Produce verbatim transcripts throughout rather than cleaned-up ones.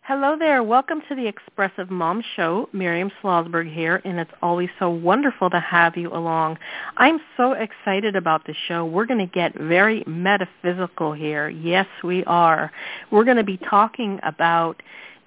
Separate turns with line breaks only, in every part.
Hello there. Welcome to the Expressive Mom Show. Miriam Slosberg here, and it's always so wonderful to have you along. I'm so excited about the show. We're going to get very metaphysical here. Yes, we are. We're going to be talking about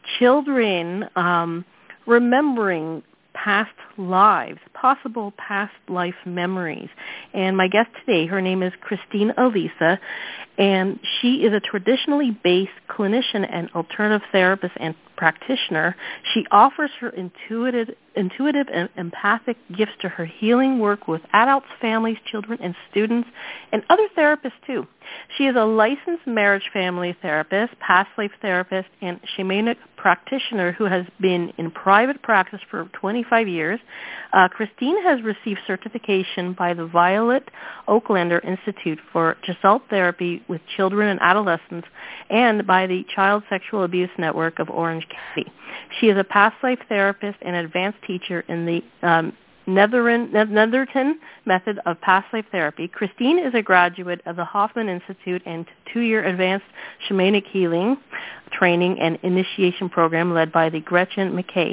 children um, remembering past lives, possible past life memories. And my guest today, her name is Christine Elisa, and she is a traditionally based clinician and alternative therapist and practitioner. She offers her intuitive, intuitive and empathic gifts to her healing work with adults, families, children, and students, and other therapists too. She is a licensed marriage family therapist, past life therapist, and shamanic practitioner who has been in private practice for twenty-five years. Uh, Christine has received certification by the Violet Oaklander Institute for Gestalt Therapy with Children and Adolescents and by the Child Sexual Abuse Network of Orange County. She is a past life therapist and advanced teacher in the um, Netherton, Netherton method of past life therapy. Christine is a graduate of the Hoffman Institute and two-year advanced shamanic healing training and initiation program led by the Gretchen McKay.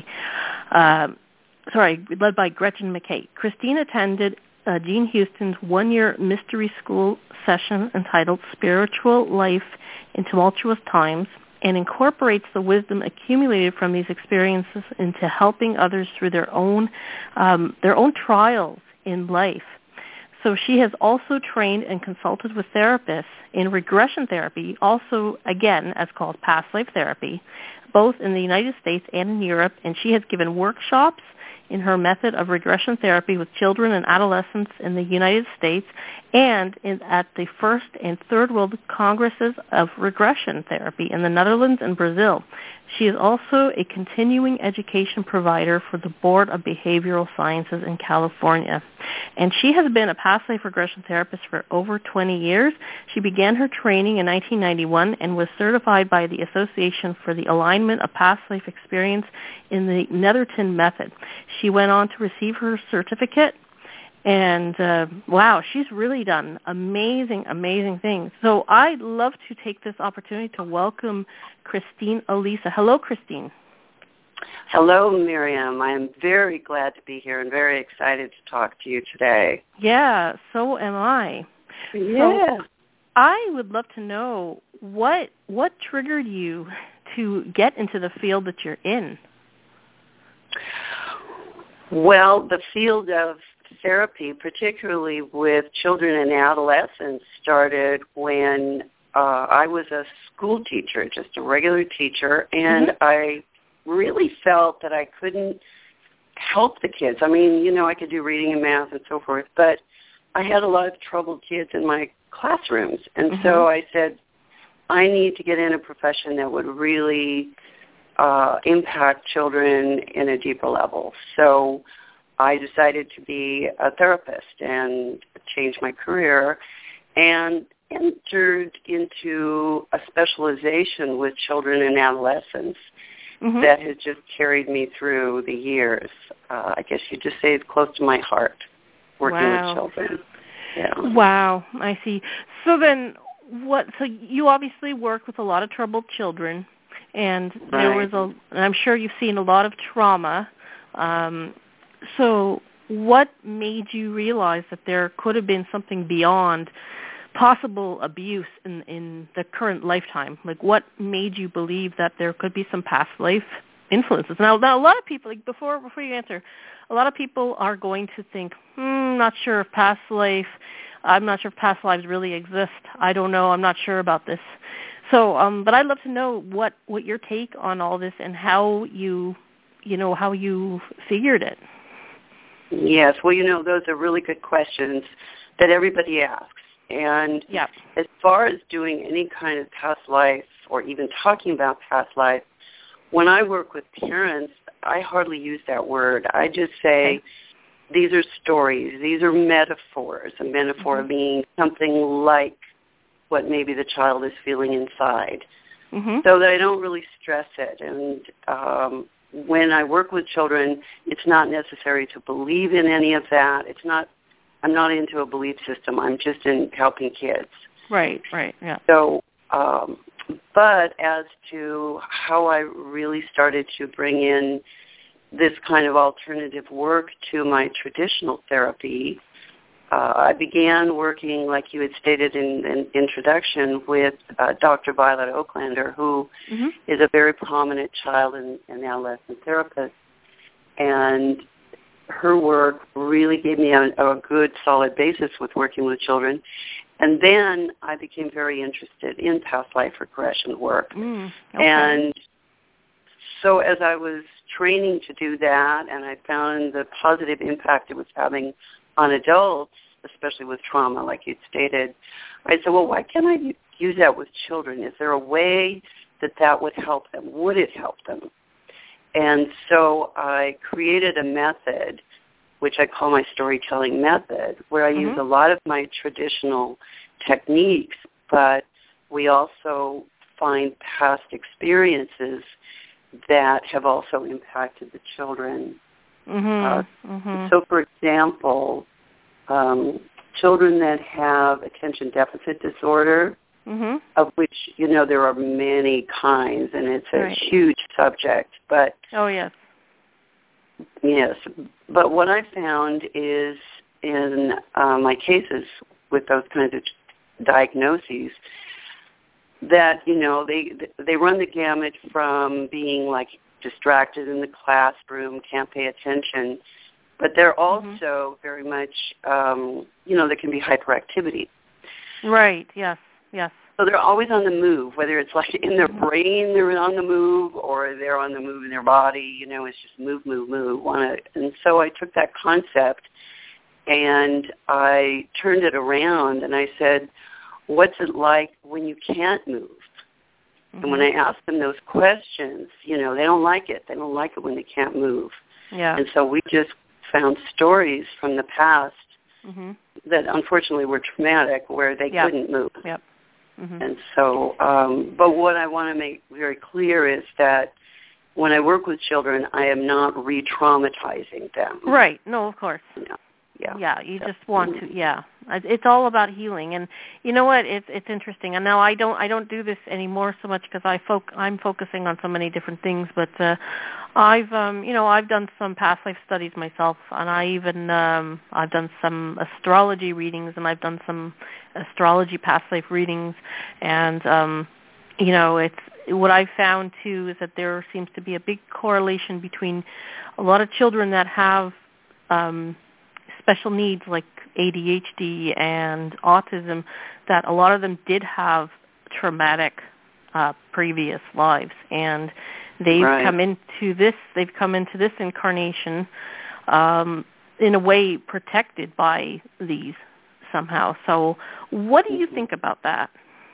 Uh, sorry, led by Gretchen McKay. Christine attended uh, Jean Houston's one-year mystery school session entitled Spiritual Life in Tumultuous Times, and incorporates the wisdom accumulated from these experiences into helping others through their own um, their own trials in life. So she has also trained and consulted with therapists in regression therapy, also, again, as called past life therapy, both in the United States and in Europe, and she has given workshops in her method of regression therapy with children and adolescents in the United States and in, at the first and third world congresses of regression therapy in the Netherlands and Brazil. She is also a continuing education provider for the Board of Behavioral Sciences in California. And she has been a past life regression therapist for over twenty years. She began her training in nineteen ninety-one and was certified by the Association for the Alignment of Past Life Experience in the Netherton Method. She went on to receive her certificate. And, uh, wow, she's really done amazing, amazing things. So I'd love to take this opportunity to welcome Christine Elisa. Hello, Christine.
Hello, Miriam. I'm very glad to be here and very excited to talk to you today.
Yeah, so am I.
Yeah.
So I would love to know what what triggered you to get into the field that you're in.
Well, the field of therapy, particularly with children and adolescents, started when uh, I was a school teacher, just a regular teacher, and mm-hmm. I really felt that I couldn't help the kids. I mean, you know, I could do reading and math and so forth, but I had a lot of troubled kids in my classrooms, and mm-hmm. so I said, I need to get in a profession that would really uh, impact children in a deeper level. So I decided to be a therapist and change my career and entered into a specialization with children and adolescents mm-hmm. that has just carried me through the years. Uh, I guess you just say it's close to my heart, working
wow.
with children. Yeah.
Wow, I see. So then what, so you obviously work with a lot of troubled children, and
right.
there was a, and I'm sure you've seen a lot of trauma. Um, so what made you realize that there could have been something beyond possible abuse in, in the current lifetime? Like, what made you believe that there could be some past life influences? Now, now a lot of people, like before before you answer, a lot of people are going to think, hmm, not sure if past life, I'm not sure if past lives really exist. I don't know. I'm not sure about this. So, um, but I'd love to know what, what your take on all this and how you, you know, how you figured it.
Yes. Well, you know, those are really good questions that everybody asks. And
yeah.
as far as doing any kind of past life or even talking about past life, when I work with parents, I hardly use that word. I just say, okay. These are stories. These are metaphors. A metaphor mm-hmm. being something like what maybe the child is feeling inside. Mm-hmm. So that I don't really stress it. And um, when I work with children, it's not necessary to believe in any of that. It's not. I'm not into a belief system. I'm just in helping kids.
Right, right, yeah.
So um, but as to how I really started to bring in this kind of alternative work to my traditional therapy, uh, I began working, like you had stated in the introduction, with uh, Doctor Violet Oaklander, who mm-hmm. is a very prominent child and, and adolescent therapist. And her work really gave me a, a good, solid basis with working with children. And then I became very interested in past life regression work.
Mm, okay.
And so as I was training to do that, and I found the positive impact it was having on adults, especially with trauma, like you stated, I said, well, why can't I use that with children? Is there a way that that would help them? Would it help them? And so I created a method, which I call my storytelling method, where I mm-hmm. use a lot of my traditional techniques, but we also find past experiences that have also impacted the children.
Mm-hmm. Uh, mm-hmm.
So, for example, um, children that have attention deficit disorder,
mm-hmm.
of which, you know, there are many kinds, and it's a
right.
huge subject. But
oh, yes.
Yes. But what I found is in uh, my cases with those kinds of diagnoses that, you know, they they run the gamut from being, like, distracted in the classroom, can't pay attention, but they're also mm-hmm. very much, um, you know, there can be hyperactivity.
Right, yes, yes.
So they're always on the move, whether it's like in their brain they're on the move or they're on the move in their body, you know, it's just move, move, move. Wanna, and so I took that concept and I turned it around and I said, what's it like when you can't move? Mm-hmm. And when I ask them those questions, you know, they don't like it. They don't like it when they can't move.
Yeah.
And so we just found stories from the past
mm-hmm.
that unfortunately were traumatic where they
yep.
couldn't move.
Yep. Mm-hmm.
And so, um, but what I want to make very clear is that when I work with children, I am not re-traumatizing them.
Right. No, of course.
Yeah. Yeah.
Yeah. You just want to. Yeah. It's all about healing, and you know what? It's it's interesting. And now I don't I don't do this anymore so much because I foc- I'm focusing on so many different things. But uh, I've um, you know I've done some past life studies myself, and I even um, I've done some astrology readings, and I've done some astrology past life readings, and um, you know it's what I've found too is that there seems to be a big correlation between a lot of children that have um, special needs like A D H D and autism, that a lot of them did have traumatic uh, previous lives, and they've
right.
come into this. They've come into this incarnation um, in a way protected by these somehow. So, what do you think about that?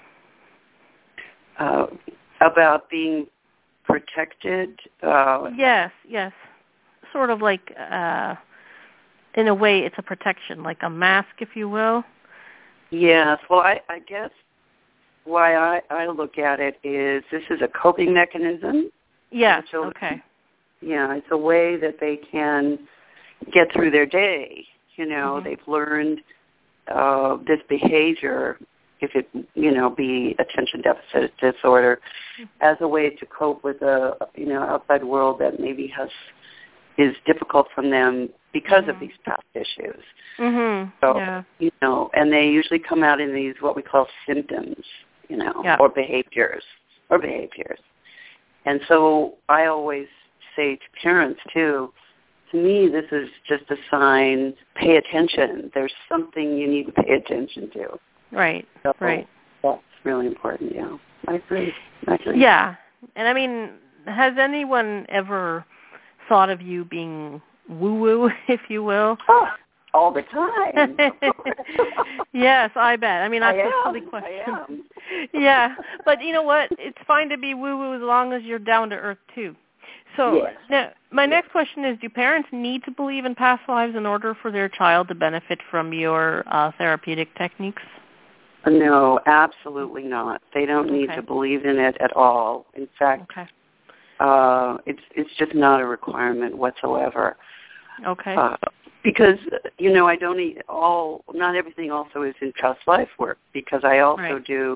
Uh, about being protected? Uh,
yes, yes, sort of like. Uh, In a way, it's a protection, like a mask, if you will.
Yes. Well, I, I guess why I, I look at it is this is a coping mechanism.
Yes, okay.
Yeah, it's a way that they can get through their day. You know, mm-hmm. they've learned uh, this behavior, if it, you know, be attention deficit disorder, mm-hmm. as a way to cope with a, you know, outside world that maybe has is difficult from them because mm-hmm. of these past issues.
Mm-hmm.
So,
yeah.
you know, and they usually come out in these what we call symptoms, you know,
yeah.
or behaviors, or behaviors. And so I always say to parents, too, to me, this is just a sign, pay attention. There's something you need to pay attention to.
Right,
so
right.
That's really important, yeah. I agree. I agree.
Yeah. And, I mean, has anyone ever thought of you being woo-woo, if you will?
Oh, all the time.
Yes, I bet. I mean, that's
I
a silly
am.
question.
I am.
Yeah, but you know what? It's fine to be woo-woo as long as you're down to earth, too. So
yes.
now, my
yes.
next question is, do parents need to believe in past lives in order for their child to benefit from your uh, therapeutic techniques?
No, absolutely not. They don't
okay.
need to believe in it at all. In fact,
okay.
uh, it's it's just not a requirement whatsoever.
Okay.
Uh, because, you know, I don't eat all, not everything also is in past life work, because I also
right.
do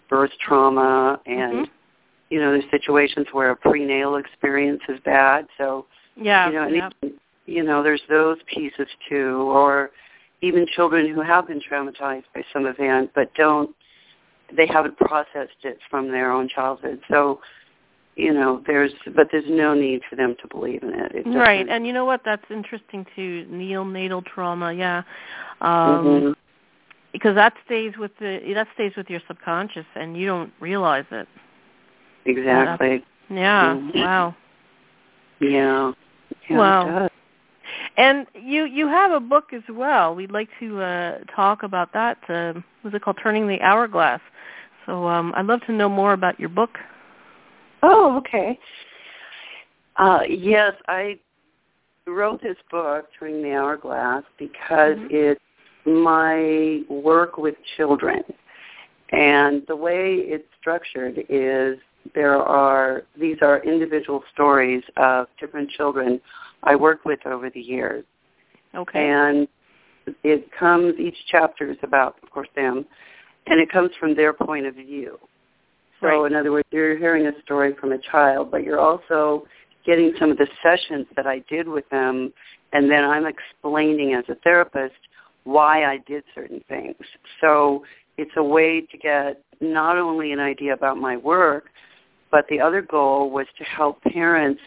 birth trauma, and
mm-hmm.
you know, there's situations where a prenatal experience is bad. So,
yeah,
you know,
yeah.
and, you know, there's those pieces too, or even children who have been traumatized by some event, but don't, they haven't processed it from their own childhood. So, you know, there's, but there's no need for them to believe in it. it
right, and you know what? That's interesting too. Neonatal trauma, yeah. Um,
mm-hmm.
Because that stays with the that stays with your subconscious, and you don't realize it.
Exactly.
Yeah.
Mm-hmm.
Wow.
Yeah. yeah
wow.
It does.
And you you have a book as well. We'd like to uh, talk about that. Uh, what's it called? Turning the Hourglass. So um, I'd love to know more about your book.
Oh, okay. Uh, yes, I wrote this book, Turning the Hourglass, because
mm-hmm.
it's my work with children. And the way it's structured is there are, these are individual stories of different children I worked with over the years.
Okay.
And it comes, each chapter is about, of course, them, and it comes from their point of view. So
right.
in other words, you're hearing a story from a child, but you're also getting some of the sessions that I did with them, and then I'm explaining as a therapist why I did certain things. So it's a way to get not only an idea about my work, but the other goal was to help parents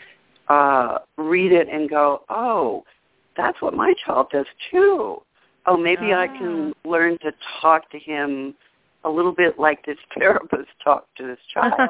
uh, read it and go, oh, that's what my child does too. Oh, maybe
ah.
I can learn to talk to him a little bit like this therapist talked to this child.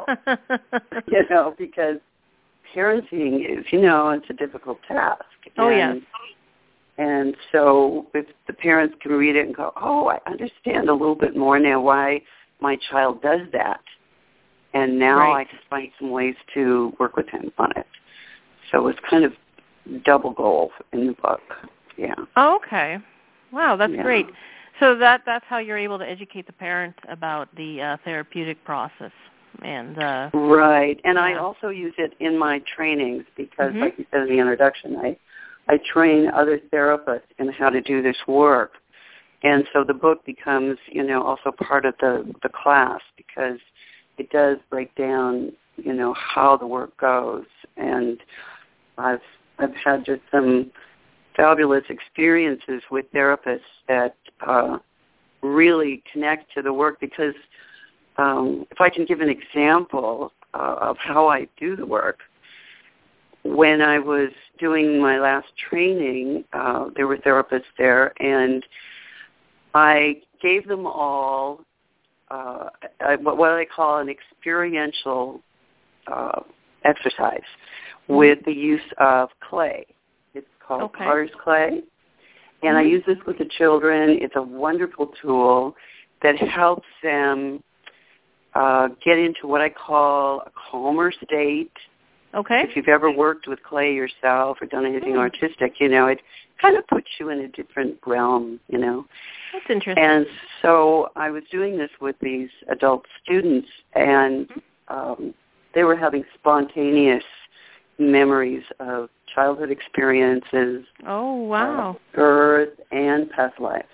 You know, because parenting is, you know, it's a difficult task.
Oh,
and,
yes.
And so if the parents can read it and go, oh, I understand a little bit more now why my child does that. And now
right.
I just find some ways to work with him on it. So it's kind of double goal in the book. Yeah.
Oh, okay. Wow, that's
yeah.
great. So that that's how you're able to educate the parent about the uh, therapeutic process. And uh,
Right. And
yeah.
I also use it in my trainings because,
mm-hmm.
like you said in the introduction, I, I train other therapists in how to do this work. And so the book becomes, you know, also part of the, the class because it does break down, you know, how the work goes. And I've I've had just some fabulous experiences with therapists that uh, really connect to the work because um, if I can give an example uh, of how I do the work, when I was doing my last training, uh, there were therapists there, and I gave them all uh, what I call an experiential uh, exercise with the use of clay. It's called
okay.
Potter's clay, and
mm-hmm.
I use this with the children. It's a wonderful tool that helps them uh, get into what I call a calmer state.
Okay.
If you've ever worked with clay yourself or done anything mm. artistic, you know, it kind of puts you in a different realm, you know.
That's interesting.
And so I was doing this with these adult students, and um, they were having spontaneous memories of childhood experiences.
Oh, wow.
Uh, birth and past lives.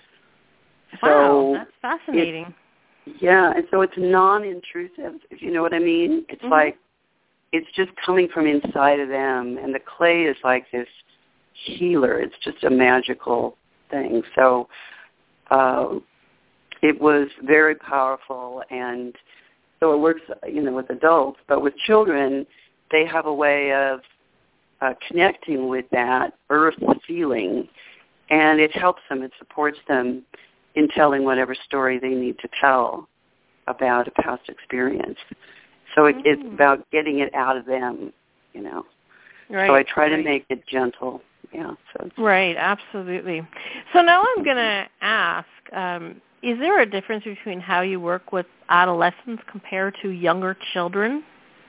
Wow,
so
that's fascinating.
It, yeah, and so it's non-intrusive, if you know what I mean. It's mm-hmm. like it's just coming from inside of them, and the clay is like this healer. It's just a magical thing. So uh, it was very powerful, and so it works, you know, with adults. But with children, they have a way of uh, connecting with that earth feeling, and it helps them. It supports them in telling whatever story they need to tell about a past experience. So it, mm. it's about getting it out of them, you know.
Right.
So I try to
right.
make it gentle. Yeah. So
right. Absolutely. So now I'm going to ask: um, is there a difference between how you work with adolescents compared to younger children?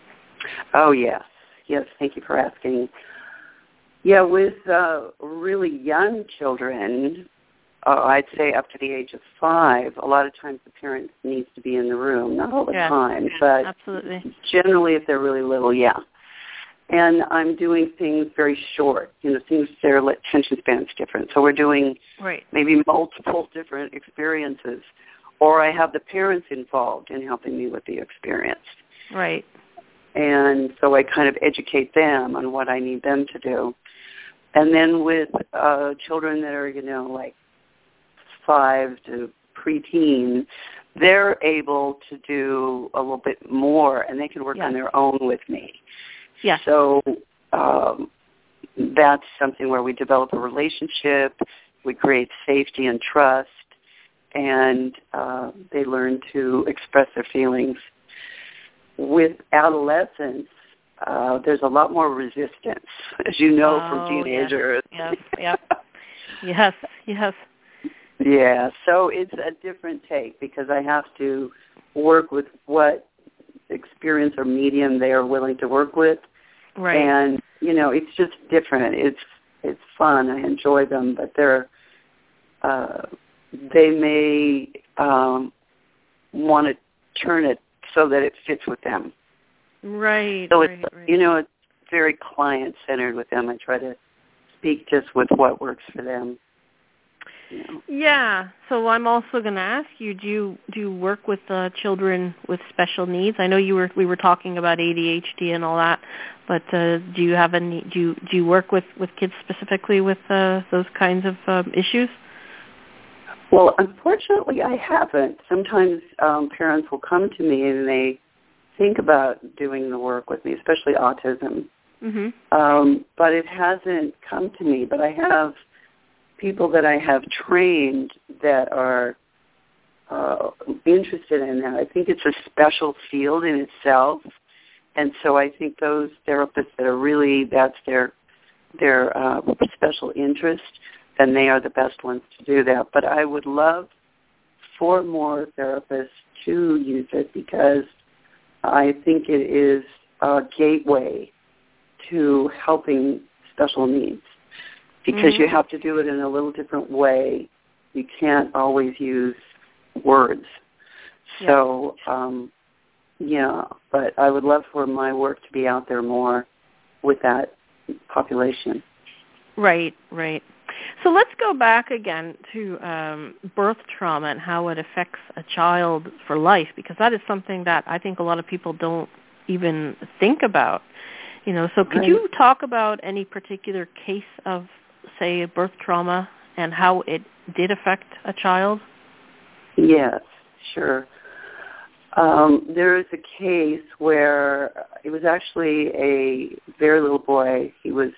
Oh yes, yes. Thank you for asking. Yeah, with uh, really young children, uh, I'd say up to the age of five, a lot of times the parent needs to be in the room, not all the
yes.
time, but
absolutely.
Generally if they're really little, yeah. And I'm doing things very short, you know, things, their attention span's different. So we're doing
right.
maybe multiple different experiences. or I have the parents involved in helping me with the experience.
Right.
And so I kind of educate them on what I need them to do. And then with uh, children that are, you know, like five to preteen, they're able to do a little bit more, and they can work
yes.
on their own with me.
Yes.
So um, that's something where we develop a relationship, we create safety and trust, and uh, they learn to express their feelings. With adolescents, uh, there's a lot more resistance, as you know,
oh,
from teenagers.
Yes, yes, yes, yes.
Yeah, so it's a different take because I have to work with what experience or medium they are willing to work with.
Right.
And, you know, it's just different. It's it's fun. I enjoy them, but they're, uh, they may um, want to turn it so that it fits with them.
Right,
so
right,
it's,
right.
you know, it's very client-centered with them. I try to speak just with what works for them. You know.
Yeah. So I'm also going to ask you: Do you do you work with uh, children with special needs? I know you were we were talking about A D H D and all that, but uh, do you have any? Do you do you work with, with kids specifically with uh, those kinds of um, issues?
Well, unfortunately, I haven't. Sometimes um, parents will come to me and they think about doing the work with me, especially autism.
Mm-hmm.
Um, but it hasn't come to me. But I have people that I have trained that are uh, interested in that. I think it's a special field in itself, and so I think those therapists that are really, that's their their uh, special interest, then they are the best ones to do that. But I would love for more therapists to use it because I think it is a gateway to helping special needs. Because
mm-hmm.
you have to do it in a little different way. You can't always use words.
Yeah.
So, um, yeah, but I would love for my work to be out there more with that population.
Right, right. So let's go back again to um, birth trauma and how it affects a child for life, because that is something that I think a lot of people don't even think about. You know, so could
Right.
you talk about any particular case of, say, birth trauma and how it did affect a child?
Yes, sure. Um, there is a case where it was actually a very little boy. He was,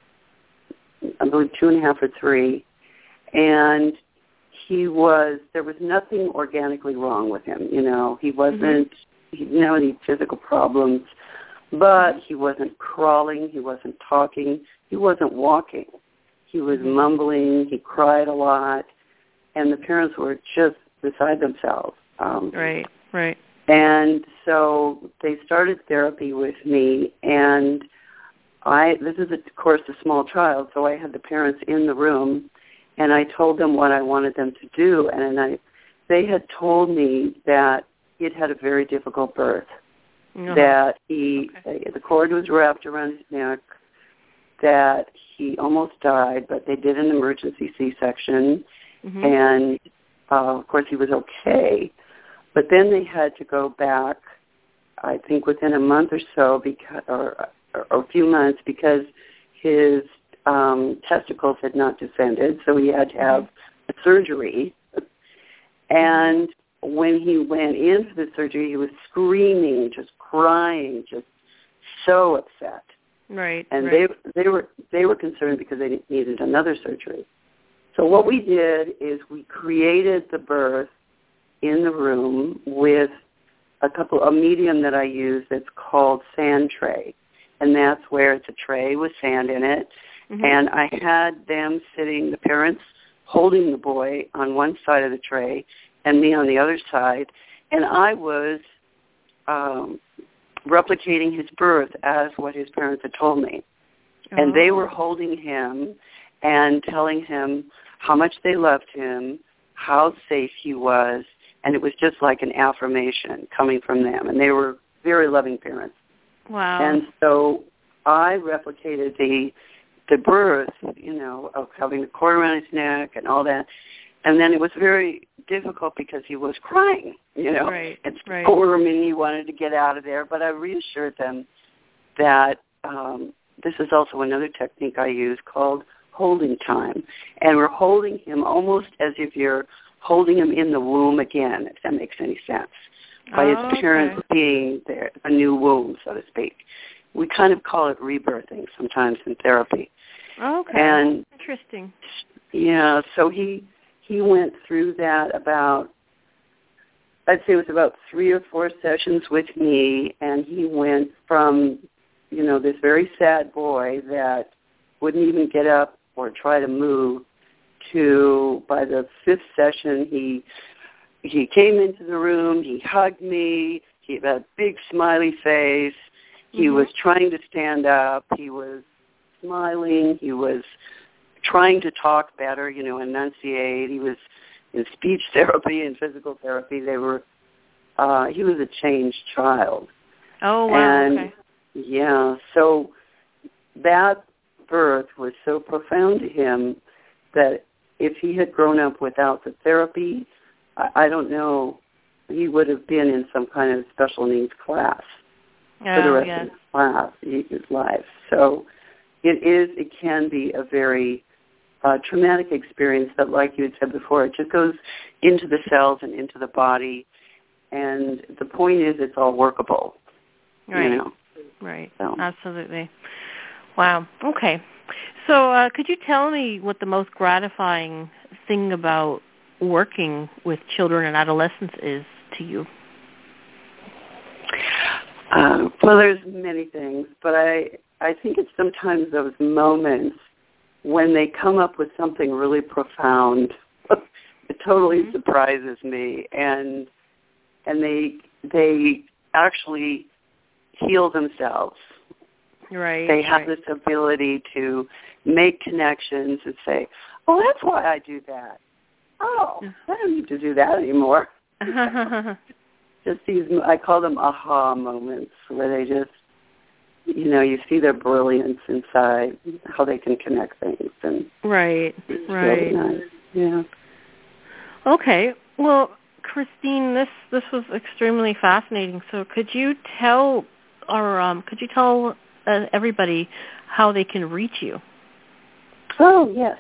I believe, two and a half or three, and he was, there was nothing organically wrong with him. You know, he wasn't, mm-hmm. he didn't have any physical problems, but he wasn't crawling, he wasn't talking, he wasn't walking. He was mm-hmm. mumbling, he cried a lot, and the parents were just beside themselves. Um,
right, right.
And so they started therapy with me, and I, this is, of course, a small child, so I had the parents in the room, and I told them what I wanted them to do, and I, they had told me that he had had a very difficult birth, uh-huh. that he, okay. the cord was wrapped around his neck, that he almost died, but they did an emergency C-section, mm-hmm. and, uh, of course, he was okay. But then they had to go back, I think, within a month or so, because, or, or a few months, because his um, testicles had not descended, so he had to have mm-hmm. a surgery. And when he went in for the surgery, he was screaming, just crying, just so upset.
Right.
And
right.
they they were they were concerned because they needed another surgery. So what we did is we created the birth in the room with a couple a medium that I use that's called sand tray, and that's where it's a tray with sand in it. Mm-hmm. And I had them sitting, the parents holding the boy on one side of the tray, and me on the other side, and I was um, replicating his birth as what his parents had told me. Oh. And they were holding him and telling him how much they loved him, how safe he was, and it was just like an affirmation coming from them. And they were very loving parents.
Wow.
And so I replicated the the birth, you know, of having the cord around his neck and all that. and then it was very difficult because he was crying, you know,
right,
and
right.
squirming. He wanted to get out of there, but I reassured them that um, this is also another technique I use called holding time, and we're holding him almost as if you're holding him in the womb again, if that makes any sense, by
oh,
his parents
okay.
being there, a new womb, so to speak. We kind of call it rebirthing sometimes in therapy.
Okay,
and
interesting.
Yeah, so he he went through that about, I'd say it was about three or four sessions with me, and he went from, you know, this very sad boy that wouldn't even get up or try to move to, by the fifth session, he he came into the room, he hugged me, he had a big smiley face, he
mm-hmm.
was trying to stand up, he was smiling, he was trying to talk better, you know, enunciate. He was in speech therapy and physical therapy. They were, uh, he was a changed child.
Oh, wow,
and,
okay.
Yeah, so that birth was so profound to him that if he had grown up without the therapy, I, I don't know, he would have been in some kind of special needs class
oh,
for the rest
yes.
of his class, his life. So it is, it can be a very uh, traumatic experience that, like you had said before, it just goes into the cells and into the body, and the point is it's all workable.
Right,
you know?
right,
so.
Absolutely. Wow, okay. So uh, could you tell me what the most gratifying thing about working with children and adolescents is to you?
Uh, well, there's many things, but I, I think it's sometimes those moments when they come up with something really profound. It totally mm-hmm. surprises me, and and they they actually heal themselves.
Right.
They have
right.
this ability to make connections and say, "Oh, that's why I do that. Oh, I don't need to do that anymore." Just these, I call them aha moments, where they just, you know, you see their brilliance inside, how they can connect things, and
right,
it's
right,
really nice. Yeah.
Okay. Well, Christine, this this was extremely fascinating. So, could you tell, or um, could you tell uh, everybody how they can reach you?
Oh yes.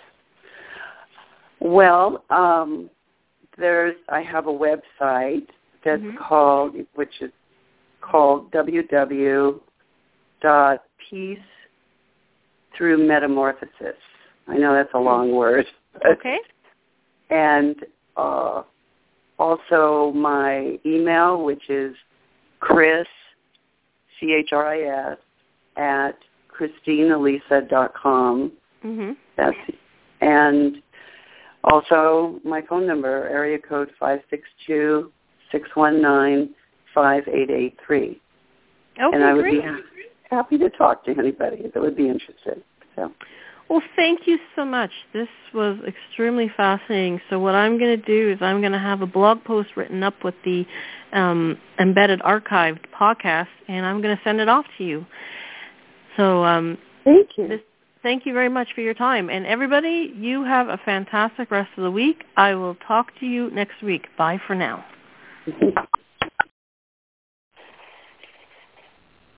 Well, um, there's I have a website that's mm-hmm. called, which is called w w w dot peace through metamorphosis. I know that's a long word.
Okay.
And uh, also my email, which is Chris, C H R I S, at christine elisa dot com.
Mm-hmm.
That's, and also my phone number, area code five six two, six one nine, five eight eight three.
Okay,
and I would
great.
be happy to talk to anybody that would be interested. So.
Well, thank you so much. This was extremely fascinating. So what I'm going to do is I'm going to have a blog post written up with the um, embedded archived podcast, and I'm going to send it off to you. So um,
thank you.
This, thank you very much for your time. And everybody, you have a fantastic rest of the week. I will talk to you next week. Bye for now.